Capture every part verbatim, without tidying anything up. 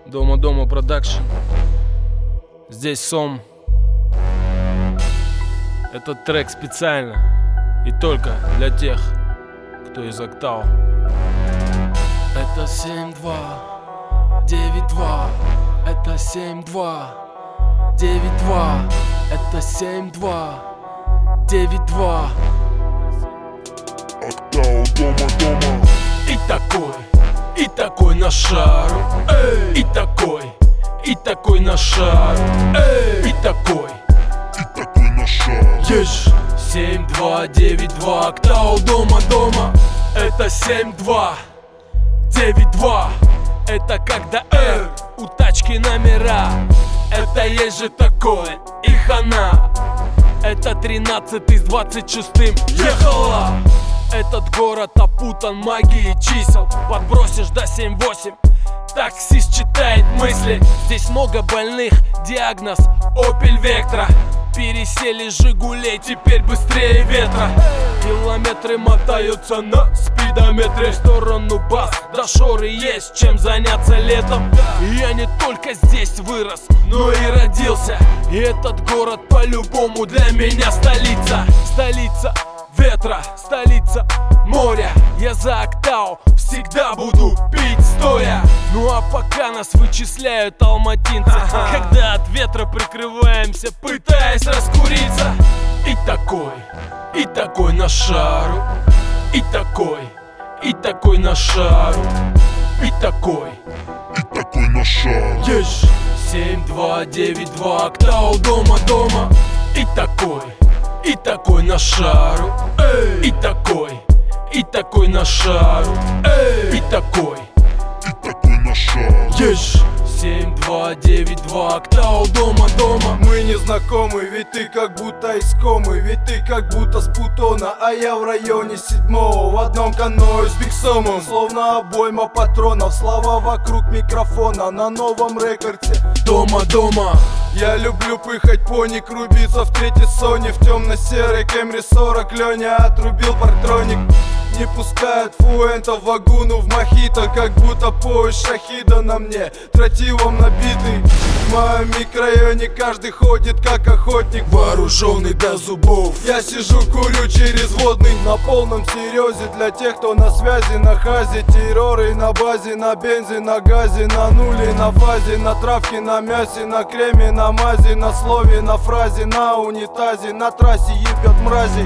Дома-дома продакшн. Здесь Сом. Этот трек специально и только для тех, кто из Октау. Это семь два девять два. Это семь два девять два. Это семь два девять два. Октау, дома-дома. И такой, и такой на шару. Эй! И такой, и такой на шару. Эй! И такой, И такой на шар. ешь. семь два девять два. Октау, дома-дома. Это семь два девять два. Это когда R у тачки номера. Это есть же такое, и хана. Это тринадцатый с двадцать шестым ехала. Этот город опутан магией чисел. Подбросишь до семь восемь, таксист читает мысли. Здесь много больных, диагноз Opel Vectra. Пересели Жигулей, теперь быстрее ветра. Километры мотаются на спидометре. В сторону бас, до шоры есть чем заняться летом. И я не только здесь вырос, но и родился. И этот город по-любому для меня столица. Столица ветра, столица моря. Я за Октау всегда буду пить стоя. Ну а пока нас вычисляют алматинцы, ага. Когда от ветра прикрываемся, пытаясь раскуриться. И такой, и такой на шару. И такой, и такой на шару. И такой, И такой на шар. ешь. семь два девять два. Октау, дома-дома. И такой, и такой на шару. Эй! И такой, и такой на шару. Эй! И такой, И такой на шар. ешь. семь два девять два. Октау, дома-дома. Мы не знакомы, ведь ты как будто из комы. Ведь ты как будто с Путона, а я в районе седьмого. В одном каное с Бигсомом, словно обойма патронов. Слова вокруг микрофона на новом рекорде. Дома-дома. Я люблю пыхать пони, рубиться в третьей соне. В темно-серой Кэмри сорок Леня отрубил партроник. Не пускают фуэнта в вагуну в мохито, как будто поезд шахида на мне тротилом набитый. В моем микрорайоне каждый ходит как охотник, вооруженный до зубов. Я сижу, курю через водный на полном серьезе. Для тех, кто на связи, на хазе. Терроры на базе, на бензе, на газе, на нуле, на фазе, на травке, на мясе, на креме, на мазе, на слове, на фразе, на унитазе, на трассе ебет мрази.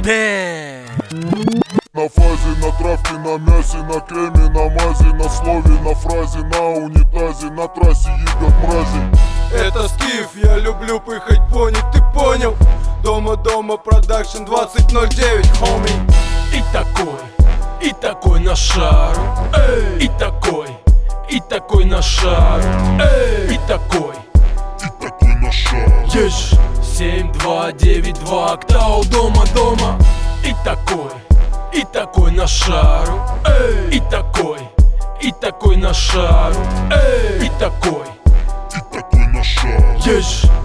На фазе, на травке, на мясе, на креме, на мазе, на слове, на фразе, на унитазе, на трассе ебет мрази. Это Скиф, я люблю пыхать пони, ты понял? Дома-дома продакшн двадцать ноль девять, хоми. И такой, и такой на шару. Эй! И такой, и такой на шару. Эй! И такой, И такой на шар. ешь. семь два девять два. Октау, дома-дома. И такой, и такой на шару. Эй! И такой, и такой на шару. Эй! И такой, И такой на шар. ешь.